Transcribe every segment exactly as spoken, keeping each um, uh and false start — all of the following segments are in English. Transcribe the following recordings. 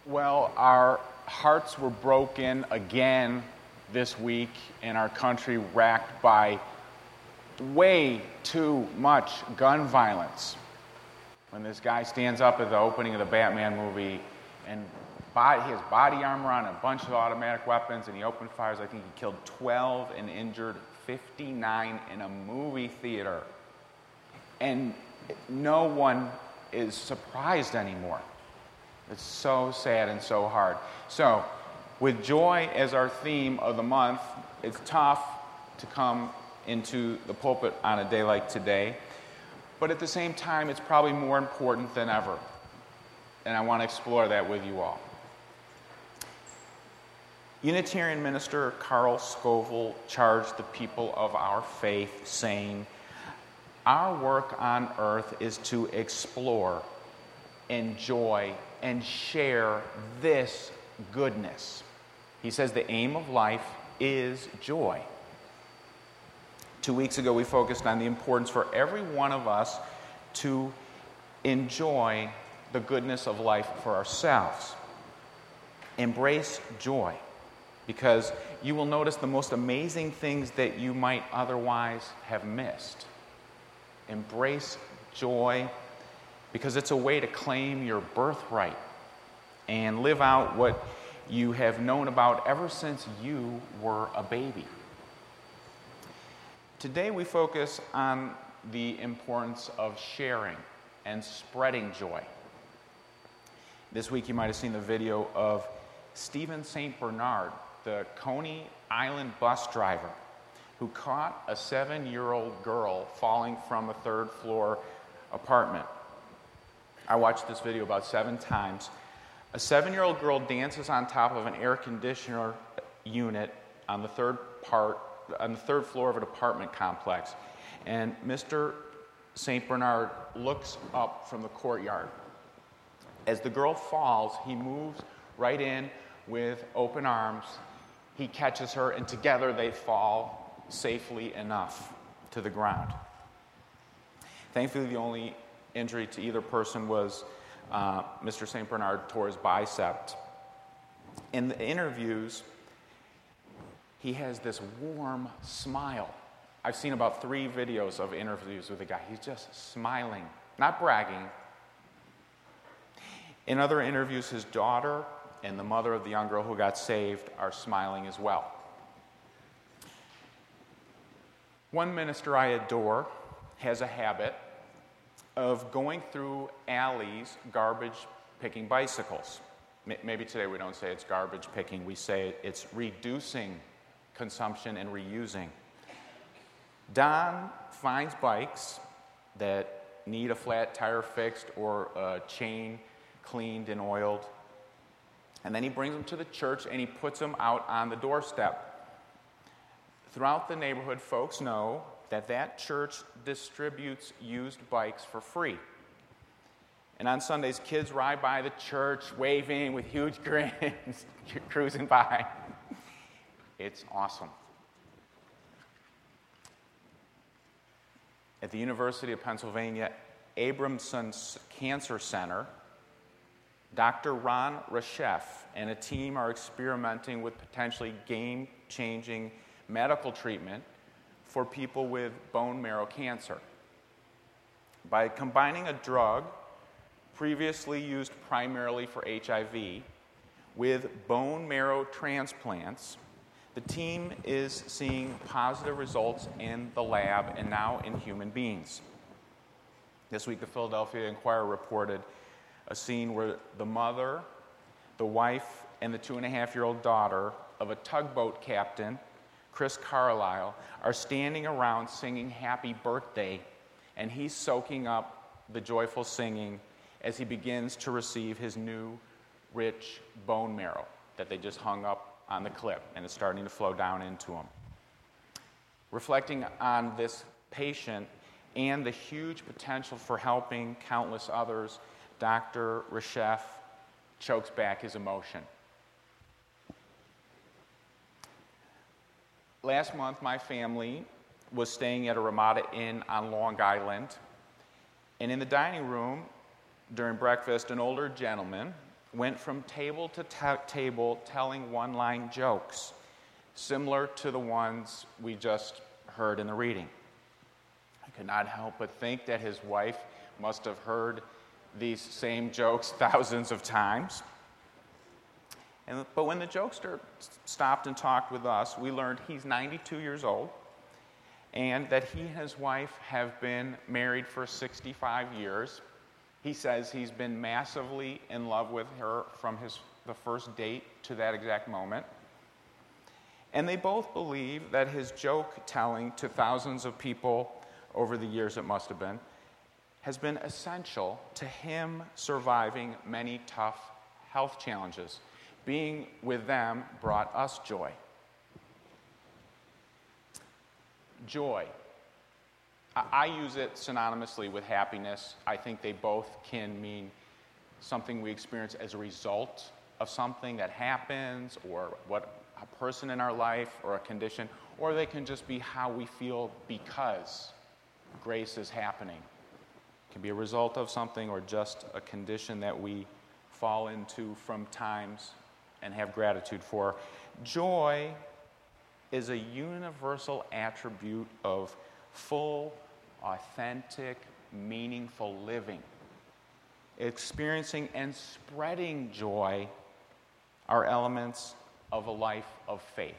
Well, our hearts were broken again this week in our country, racked by way too much gun violence. When this guy stands up at the opening of the Batman movie and body, he has body armor on, a bunch of automatic weapons, and he opened fires. I think he killed twelve and injured fifty-nine in a movie theater. And no one is surprised anymore. It's so sad and so hard. So, with joy as our theme of the month, it's tough to come into the pulpit on a day like today. But at the same time, it's probably more important than ever. And I want to explore that with you all. Unitarian minister Carl Scoville charged the people of our faith, saying, "Our work on earth is to explore, enjoy, and share this goodness." He says the aim of life is joy. Two weeks ago, we focused on the importance for every one of us to enjoy the goodness of life for ourselves. Embrace joy, because you will notice the most amazing things that you might otherwise have missed. Embrace joy, because it's a way to claim your birthright and live out what you have known about ever since you were a baby. Today we focus on the importance of sharing and spreading joy. This week you might have seen the video of Stephen Saint Bernard, the Coney Island bus driver, who caught a seven-year-old girl falling from a third-floor apartment. I watched this video about seven times. A seven-year-old girl dances on top of an air conditioner unit on the third part, on the third floor of an apartment complex. And Mister Saint Bernard looks up from the courtyard. As the girl falls, he moves right in with open arms. He catches her, and together they fall safely enough to the ground. Thankfully, the only injury to either person was uh, Mister Saint Bernard tore his bicep. In the interviews, he has this warm smile. I've seen about three videos of interviews with the guy. He's just smiling, not bragging. In other interviews, his daughter and the mother of the young girl who got saved are smiling as well. One minister I adore has a habit of going through alleys garbage picking bicycles. Maybe today we don't say it's garbage picking, we say it's reducing consumption and reusing. Don finds bikes that need a flat tire fixed or a chain cleaned and oiled, and then he brings them to the church and he puts them out on the doorstep. Throughout the neighborhood, folks know that that church distributes used bikes for free. And on Sundays, kids ride by the church waving with huge grins, cruising by. It's awesome. At the University of Pennsylvania Abramson Cancer Center, Doctor Ron Reshef and a team are experimenting with potentially game-changing medical treatment for people with bone marrow cancer. By combining a drug previously used primarily for H I V with bone marrow transplants, the team is seeing positive results in the lab and now in human beings. This week, the Philadelphia Inquirer reported a scene where the mother, the wife, and the two-and-a-half-year-old daughter of a tugboat captain, Chris Carlisle, are standing around singing Happy Birthday, and he's soaking up the joyful singing as he begins to receive his new, rich bone marrow that they just hung up on the clip, and it's starting to flow down into him. Reflecting on this patient and the huge potential for helping countless others, Doctor Reshef chokes back his emotion. Last month, my family was staying at a Ramada Inn on Long Island, and in the dining room during breakfast, an older gentleman went from table to ta- table telling one-line jokes, similar to the ones we just heard in the reading. I could not help but think that his wife must have heard these same jokes thousands of times. And, but when the jokester stopped and talked with us, we learned he's ninety-two years old and that he and his wife have been married for sixty-five years. He says he's been massively in love with her from his, the first date to that exact moment. And they both believe that his joke telling to thousands of people over the years, it must have been, has been essential to him surviving many tough health challenges. Being with them brought us joy. Joy. I use it synonymously with happiness. I think they both can mean something we experience as a result of something that happens, or what a person in our life, or a condition, or they can just be how we feel because grace is happening. It can be a result of something or just a condition that we fall into from times and have gratitude for. Joy is a universal attribute of full, authentic, meaningful living. Experiencing and spreading joy are elements of a life of faith.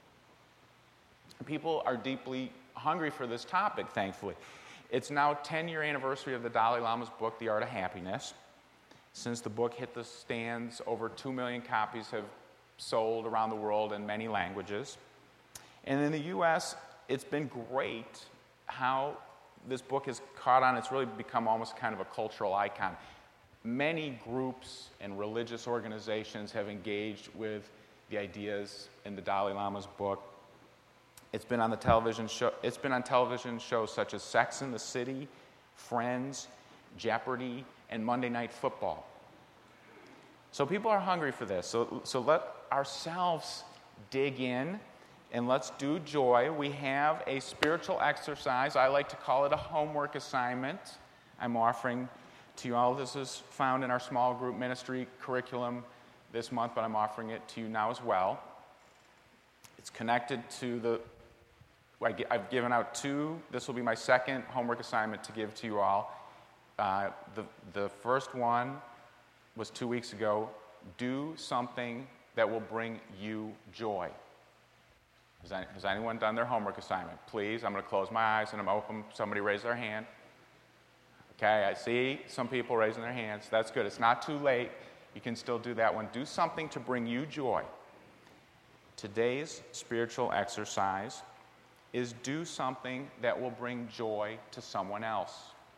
People are deeply hungry for this topic, thankfully. It's now ten-year anniversary of the Dalai Lama's book, The Art of Happiness. Since the book hit the stands, over two million copies have sold around the world in many languages. And in the U S, it's been great how this book has caught on. It's really become almost kind of a cultural icon. Many groups and religious organizations have engaged with the ideas in the Dalai Lama's book. It's been on the television show. It's been on television shows such as Sex and the City, Friends, Jeopardy, and Monday Night Football. So people are hungry for this. So, so let ourselves dig in and let's do joy. We have a spiritual exercise. I like to call it a homework assignment I'm offering to you all. This is found in our small group ministry curriculum this month, but I'm offering it to you now as well. It's connected to the, I've given out two. This will be my second homework assignment to give to you all. Uh, the, the first one was two weeks ago. Do something that will bring you joy. Has, any, has anyone done their homework assignment? Please, I'm going to close my eyes and I'm open. Somebody raise their hand. Okay, I see some people raising their hands. That's good. It's not too late. You can still do that one. Do something to bring you joy. Today's spiritual exercise is do something that will bring joy to someone else.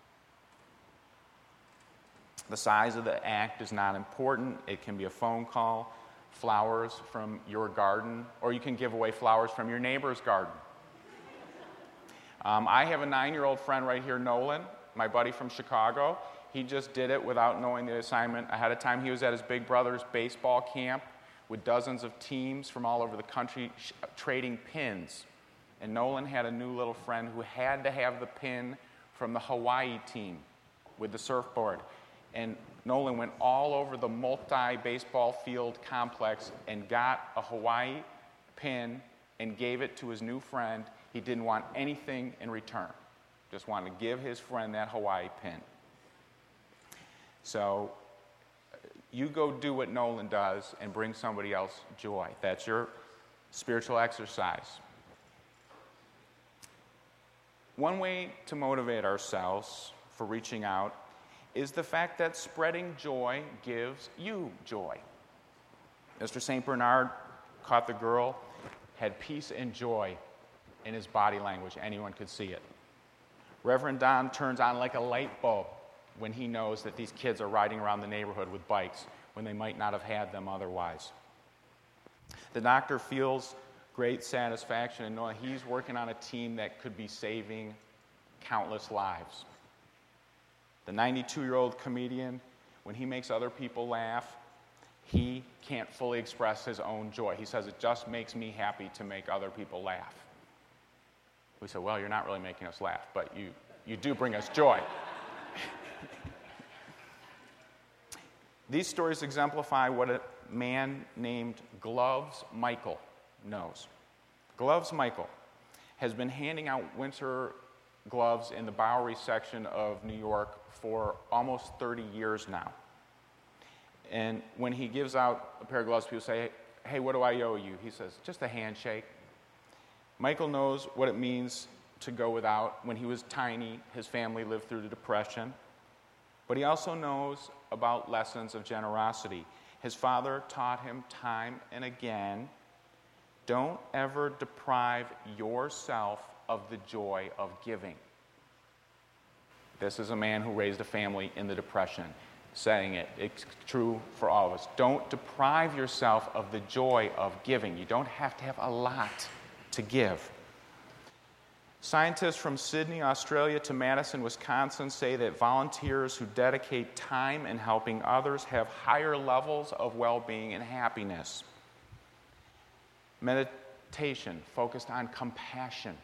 The size of the act is not important. It can be a phone call, flowers from your garden, or you can give away flowers from your neighbor's garden. Um, I have a nine-year-old friend right here, Nolan, my buddy from Chicago. He just did it without knowing the assignment ahead of time. He was at his big brother's baseball camp with dozens of teams from all over the country sh- trading pins. And Nolan had a new little friend who had to have the pin from the Hawaii team with the surfboard. And Nolan went all over the multi-baseball field complex and got a Hawaii pin and gave it to his new friend. He didn't want anything in return. Just wanted to give his friend that Hawaii pin. So you go do what Nolan does and bring somebody else joy. That's your spiritual exercise. One way to motivate ourselves for reaching out is the fact that spreading joy gives you joy. Mister Saint Bernard caught the girl, had peace and joy in his body language. Anyone could see it. Reverend Don turns on like a light bulb when he knows that these kids are riding around the neighborhood with bikes when they might not have had them otherwise. The doctor feels great satisfaction in knowing he's working on a team that could be saving countless lives. The ninety-two-year-old comedian, when he makes other people laugh, he can't fully express his own joy. He says, it just makes me happy to make other people laugh. We say, well, you're not really making us laugh, but you, you do bring us joy. These stories exemplify what a man named Gloves Michael knows. Gloves Michael has been handing out winter gloves in the Bowery section of New York for almost thirty years now. And when he gives out a pair of gloves, people say, hey, what do I owe you? He says, just a handshake. Michael knows what it means to go without. When he was tiny, his family lived through the Depression. But he also knows about lessons of generosity. His father taught him time and again, don't ever deprive yourself of the joy of giving. This is a man who raised a family in the Depression, saying it. It's true for all of us. Don't deprive yourself of the joy of giving. You don't have to have a lot to give. Scientists from Sydney, Australia to Madison, Wisconsin say that volunteers who dedicate time in helping others have higher levels of well-being and happiness. Meditation focused on compassion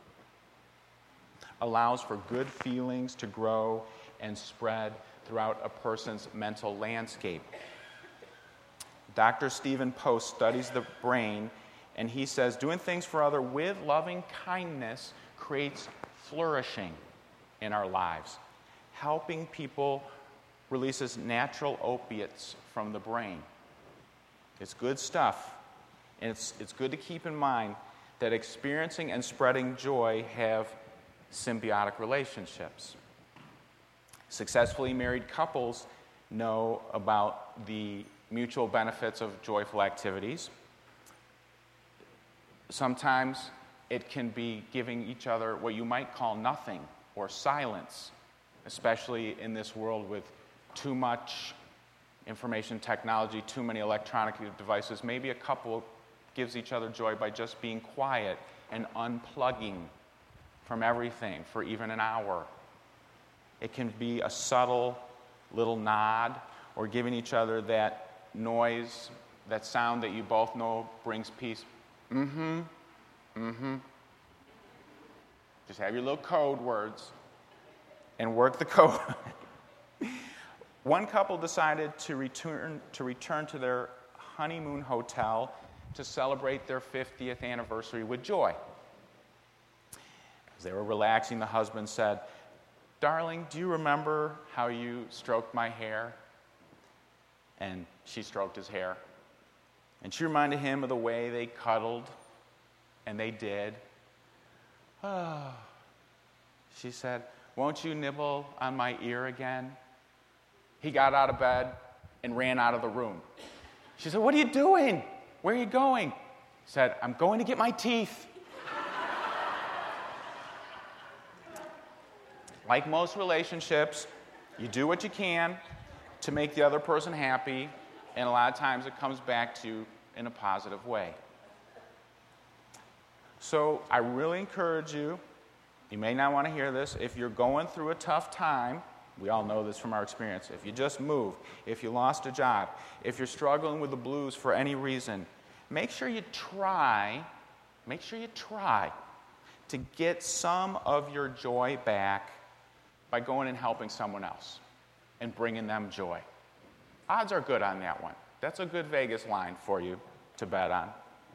allows for good feelings to grow and spread throughout a person's mental landscape. Doctor Stephen Post studies the brain, and he says doing things for others with loving kindness creates flourishing in our lives. Helping people releases natural opiates from the brain. It's good stuff, and it's, it's good to keep in mind that experiencing and spreading joy have symbiotic relationships. Successfully married couples know about the mutual benefits of joyful activities. Sometimes it can be giving each other what you might call nothing or silence, especially in this world with too much information technology, too many electronic devices. Maybe a couple gives each other joy by just being quiet and unplugging from everything for even an hour. It can be a subtle little nod or giving each other that noise, that sound that you both know brings peace. Mm-hmm, mm-hmm. Just have your little code words and work the code. One couple decided to return to return to their honeymoon hotel to celebrate their fiftieth anniversary with joy. As they were relaxing, the husband said, "Darling, do you remember how you stroked my hair?" And she stroked his hair. And she reminded him of the way they cuddled, and they did. Oh, she said, "Won't you nibble on my ear again?" He got out of bed and ran out of the room. She said, "What are you doing? Where are you going?" He said, "I'm going to get my teeth." Like most relationships, you do what you can to make the other person happy, and a lot of times it comes back to you in a positive way. So I really encourage you, you may not want to hear this, if you're going through a tough time, we all know this from our experience, if you just moved, if you lost a job, if you're struggling with the blues for any reason, make sure you try, make sure you try to get some of your joy back by going and helping someone else and bringing them joy. Odds are good on that one. That's a good Vegas line for you to bet on.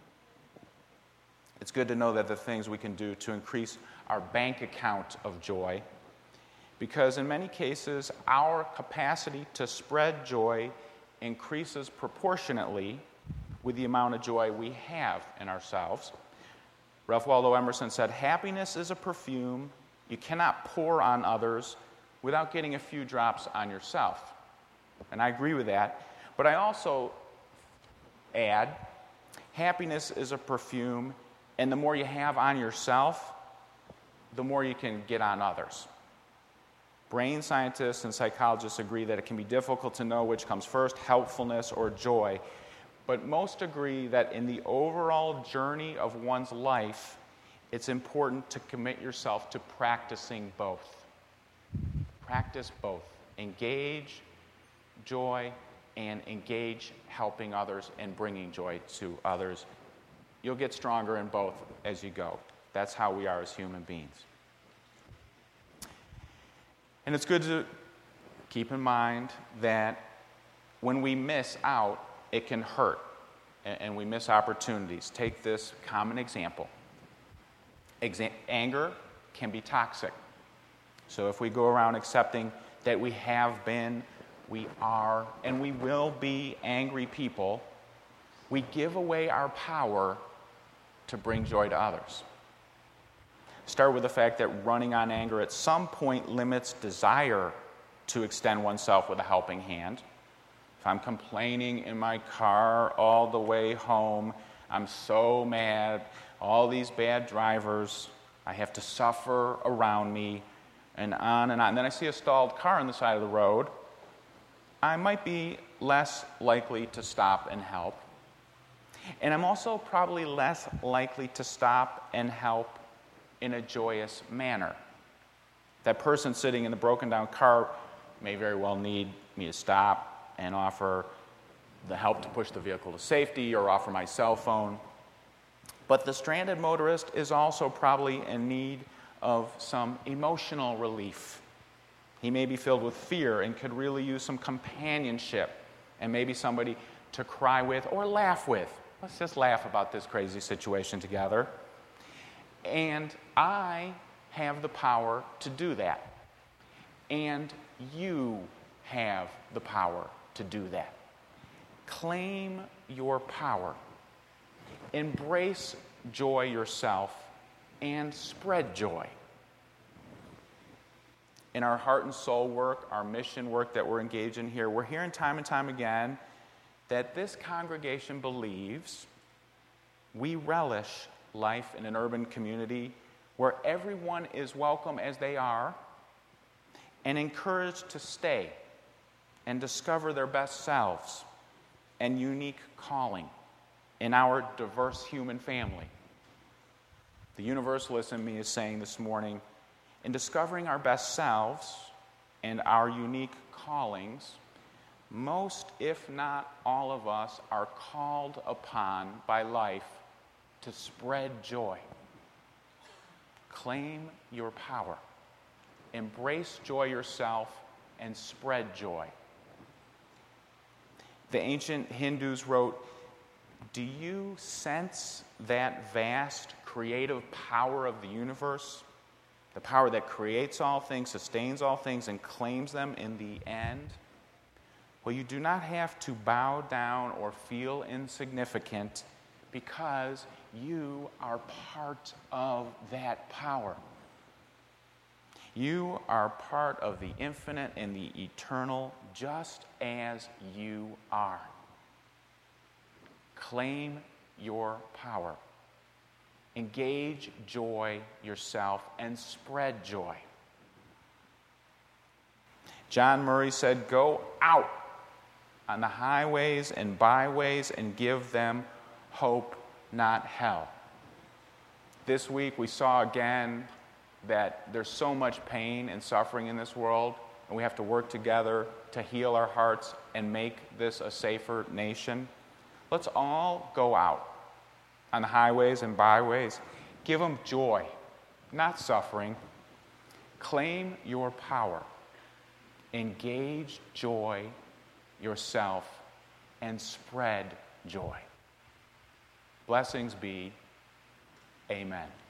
It's good to know that the things we can do to increase our bank account of joy, because in many cases, our capacity to spread joy increases proportionately with the amount of joy we have in ourselves. Ralph Waldo Emerson said, "Happiness is a perfume you cannot pour on others without getting a few drops on yourself." And I agree with that. But I also add, happiness is a perfume, and the more you have on yourself, the more you can get on others. Brain scientists and psychologists agree that it can be difficult to know which comes first, helpfulness or joy. But most agree that in the overall journey of one's life, it's important to commit yourself to practicing both. Practice both. Engage joy and engage helping others and bringing joy to others. You'll get stronger in both as you go. That's how we are as human beings. And it's good to keep in mind that when we miss out, it can hurt, and, and we miss opportunities. Take this common example. Exa- anger can be toxic. So if we go around accepting that we have been, we are, and we will be angry people, we give away our power to bring joy to others. Start with the fact that running on anger at some point limits desire to extend oneself with a helping hand. If I'm complaining in my car all the way home, I'm so mad, all these bad drivers, I have to suffer around me, and on and on. And then I see a stalled car on the side of the road, I might be less likely to stop and help. And I'm also probably less likely to stop and help in a joyous manner. That person sitting in the broken down car may very well need me to stop and offer the help to push the vehicle to safety or offer my cell phone. But the stranded motorist is also probably in need of some emotional relief. He may be filled with fear and could really use some companionship and maybe somebody to cry with or laugh with. Let's just laugh about this crazy situation together. And I have the power to do that. And you have the power to do that. Claim your power. Embrace joy yourself and spread joy. In our heart and soul work, our mission work that we're engaged in here, we're hearing time and time again that this congregation believes we relish life in an urban community where everyone is welcome as they are and encouraged to stay and discover their best selves and unique calling in our diverse human family. The universalist in me is saying this morning, in discovering our best selves and our unique callings, most, if not all of us, are called upon by life to spread joy. Claim your power. Embrace joy yourself and spread joy. The ancient Hindus wrote, "Do you sense that vast creative power of the universe? The power that creates all things, sustains all things, and claims them in the end? Well, you do not have to bow down or feel insignificant because you are part of that power. You are part of the infinite and the eternal just as you are. Claim your power. Engage joy yourself and spread joy." John Murray said, "Go out on the highways and byways and give them hope, not hell." This week we saw again that there's so much pain and suffering in this world, and we have to work together to heal our hearts and make this a safer nation. Let's all go out on the highways and byways. Give them joy, not suffering. Claim your power. Engage joy yourself and spread joy. Blessings be. Amen.